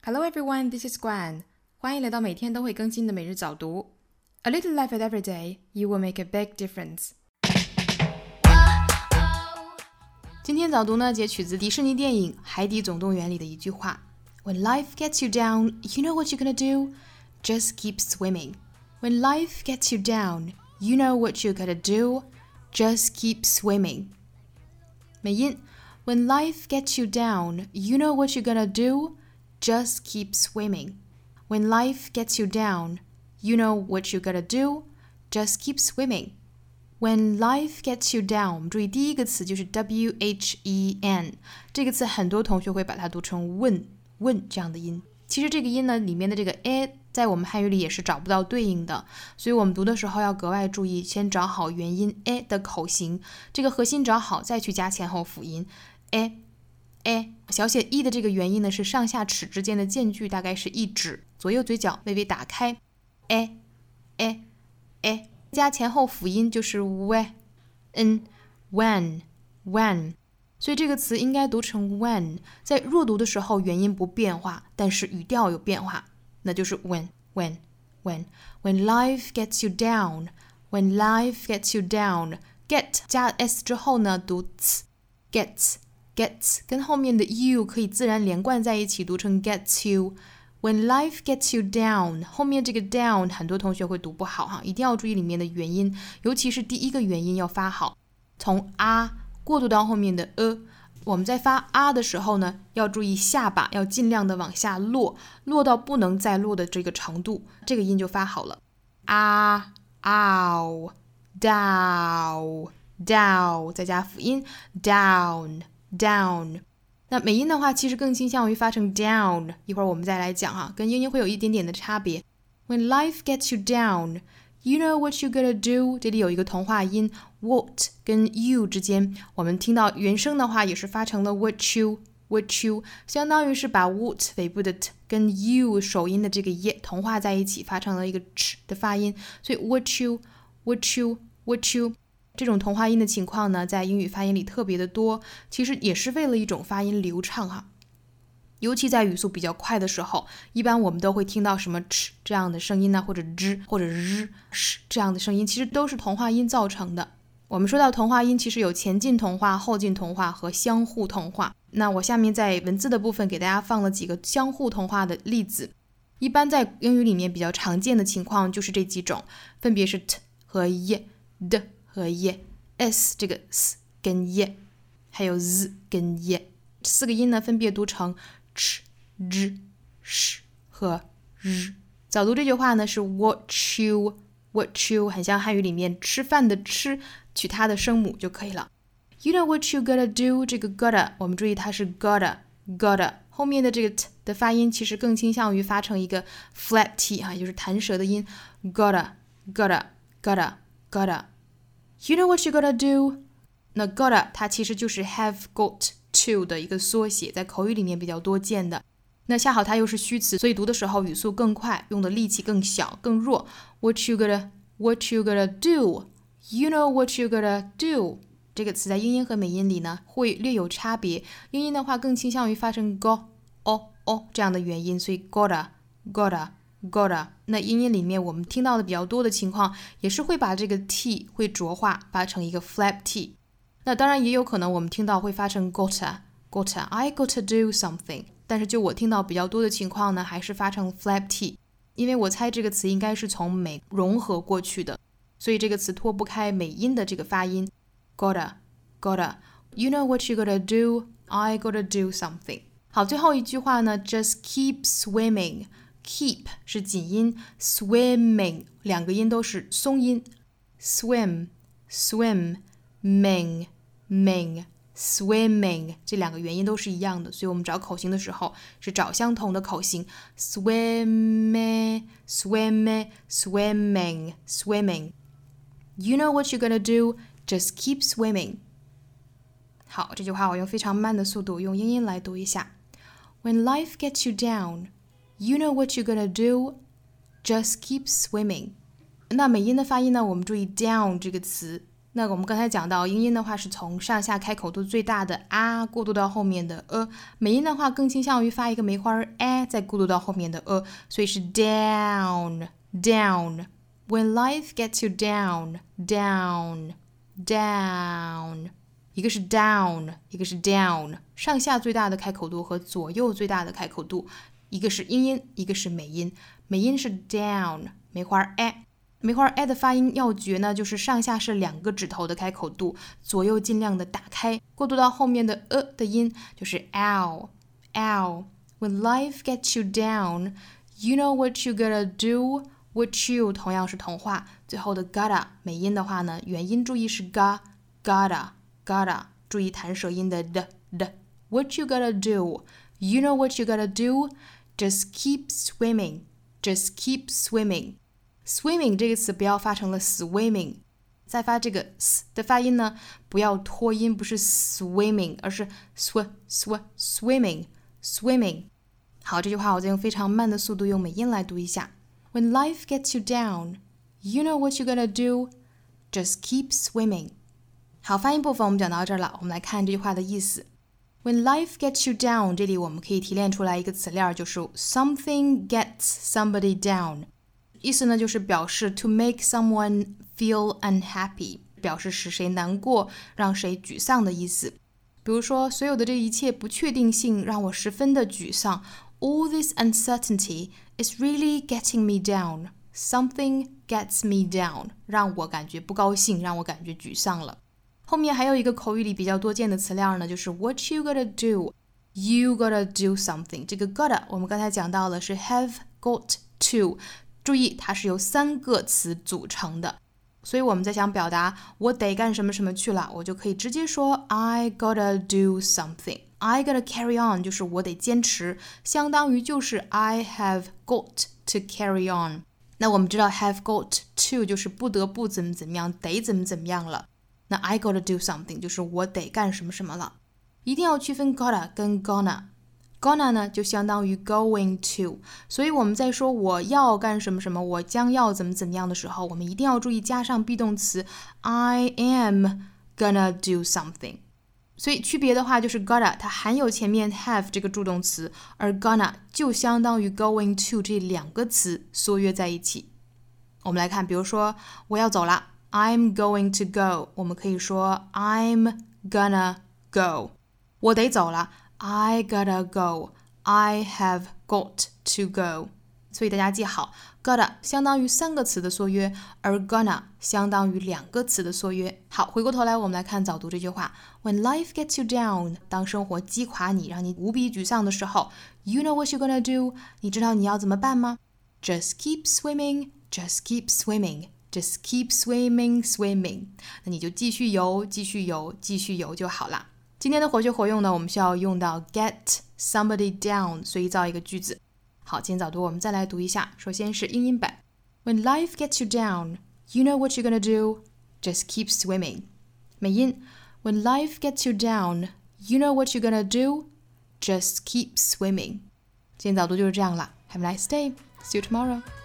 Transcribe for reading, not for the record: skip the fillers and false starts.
Hello everyone, this is Guan. 欢迎来到每天都会更新的每日早读。A little effort every day, you will make a big difference. 今天早读呢，截取自迪士尼电影《海底总动员》里的一句话 When life gets you down, you know what you're gonna do? Just keep swimming. When life gets you down, you know what you're gonna do? Just keep swimming. 美音 When life gets you down, you know what you're gonna do? Just keep swimming. When life gets you down, you know what you're gonna do? Just keep swimming. When life gets you down, 我们注意第一个词就是 W-H-E-N 这个词很多同学会把它读成 when 这样的音。其实这个音呢，里面的这个 a 在我们汉语里也是找不到对应的，所以我们读的时候要格外注意，先找好元音 a 的口型，这个核心找好，再去加前后辅音 a。小写 e 的这个元音呢是上下齿之间的间距大概是1指，左右嘴角微微打开 a 加前后辅音就是 when， 所以这个词应该读成 when， 在弱读的时候元音不变化，但是语调有变化，那就是 when life gets you down, when life gets you down, get 加 s 之后呢读 gets 跟后面的 you 可以自然连贯在一起读成 gets you. When life gets you down, 后面这个 down 很多同学会读不好哈，一定要注意里面的元音，尤其是第一个元音要发好，从 a 过渡到后面的我们在发 a 的时候呢，要注意下巴要尽量的往下落到不能再落的这个程度，这个音就发好了。啊 ow dow 再加辅音 down。那美音的话其实更倾向于发成 down， 一会儿我们再来讲哈，跟英音会有一点点的差别。When life gets you down, you know what you're gonna do. 这里有一个同化音 what 跟 you 之间，我们听到原声的话也是发成了 what you， 相当于是把 what 尾部的 t 跟 you 首音的这个 ye 同化在一起，发成了一个 ch 的发音，所以 what you。这种同化音的情况呢，在英语发音里特别的多，其实也是为了一种发音流畅哈。尤其在语速比较快的时候，一般我们都会听到什么 ch 这样的声音呢，或者 zh 或者 sh 这样的声音，其实都是同化音造成的。我们说到同化音，其实有前进同化、后进同化和相互同化。那我下面在文字的部分给大家放了几个相互同化的例子。一般在英语里面比较常见的情况就是这几种，分别是 t 和 ye、d和 ye， s 这个 s 跟 ye， 还有 z 跟 ye， 这四个音呢分别读成 ch、z、sh 和 r。早读这句话呢是 what you， 很像汉语里面吃饭的吃，取它的声母就可以了。You know what you gotta do， 这个 gotta 我们注意它是 gotta， 后面的这个 t 的发音其实更倾向于发成一个 flat t 哈，也就是弹舌的音 gotta。You know what you gotta do？ 那 gotta 它其实就是 have got to 的一个缩写，在口语里面比较多见的。那恰好它又是虚词，所以读的时候语速更快，用的力气更小更弱。What you gotta do？ You know what you gotta do？ 这个词在英音和美音里呢会略有差别，英音的话更倾向于发成 go o 这样的元音，所以 gotta。那英音里面我们听到的比较多的情况，也是会把这个 t 会浊化，发成一个 flap t。那当然也有可能我们听到会发成 gotta I gotta do something， 但是就我听到比较多的情况呢，还是发成 flap t， 因为我猜这个词应该是从美融合过去的，所以这个词脱不开美音的这个发音 gotta You know what you gotta do? I gotta do something。 好，最后一句话呢 Just keep swimming。Keep 是紧音 Swimming 两个音都是松音 Swim Ming Swimming 这两个元音都是一样的，所以我们找口型的时候是找相同的口型 Swimming You know what you're gonna do? Just keep swimming。 好，这句话我用非常慢的速度用英音来读一下 When life gets you down, You know what you're gonna do? Just keep swimming. 那美音的发音呢，我们注意 down 这个词那我们刚才讲到英音的话是从上下开口度最大的啊过渡到后面的美音的话更倾向于发一个梅花再过渡到后面的所以是 down down when life gets you down down down 一个是 down 一个是 down 上下最大的开口度和左右最大的开口度一个是英音一个是美音美音是 down 梅花梅花 的发音要诀呢，就是上下是2个指头的开口度，左右尽量的打开，过渡到后面的的音就是 ow ow When life gets you down, you know what you gotta do. What you 同样是同化，最后的 gotta 美音的话呢，元音注意是 gotta 注意弹舌音的 的。What you gotta do, you know what you gotta do. Just keep swimming, just keep swimming.Swimming 这个词不要发成了 swimming 再发这个 s 的发音呢不要拖音不是 swimming 而是 swimming 好这句话我再用非常慢的速度用美音来读一下 When life gets you down you know what you gotta do just keep swimming 好发音部分我们讲到这儿了我们来看这句话的意思When life gets you down 这里我们可以提炼出来一个词链就是 something gets somebody down意思呢就是表示 to make someone feel unhappy 表示使谁难过让谁沮丧的意思比如说所有的这一切不确定性让我十分的沮丧 All this uncertainty is really getting me down Something gets me down 让我感觉不高兴让我感觉沮丧了后面还有一个口语里比较多见的词链呢就是 What you gotta do You gotta do something 这个 gotta 我们刚才讲到了是 have got to注意它是由3个词组成的所以我们在想表达我得干什么什么去了我就可以直接说 I gotta do something I gotta carry on 就是我得坚持相当于就是 I have got to carry on 那我们知道 have got to 就是不得不怎么怎么样得怎么怎么样了那 I gotta do something 就是我得干什么什么了一定要区分 gotta 跟 gonna呢就相当于 going to 所以我们在说我要干什么什么我将要怎么怎么样的时候我们一定要注意加上 be 动词 I am gonna do something 所以区别的话就是 gotta 它含有前面 have 这个助动词而 gonna 就相当于 going to 这2个词缩约在一起我们来看比如说我要走了 I'm going to go 我们可以说 I'm gonna go 我得走了I gotta go. I have got to go. 所以大家记好 gotta 相当于3个词的缩约而 gonna 相当于2个词的缩约好回过头来我们来看早读这句话 When life gets you down 当生活击垮你让你无比沮丧的时候 You know what you're gonna do 你知道你要怎么办吗 Just keep swimming Just keep swimming Just keep swimming 那你就继续游就好啦今天的活学活用呢我们需要用到 get somebody down 所以造一个句子好今天早读我们再来读一下首先是英音版 When life gets you down you know what you're gonna do just keep swimming 美音 When life gets you down you know what you're gonna do just keep swimming 今天早读就是这样啦 Have a nice day see you tomorrow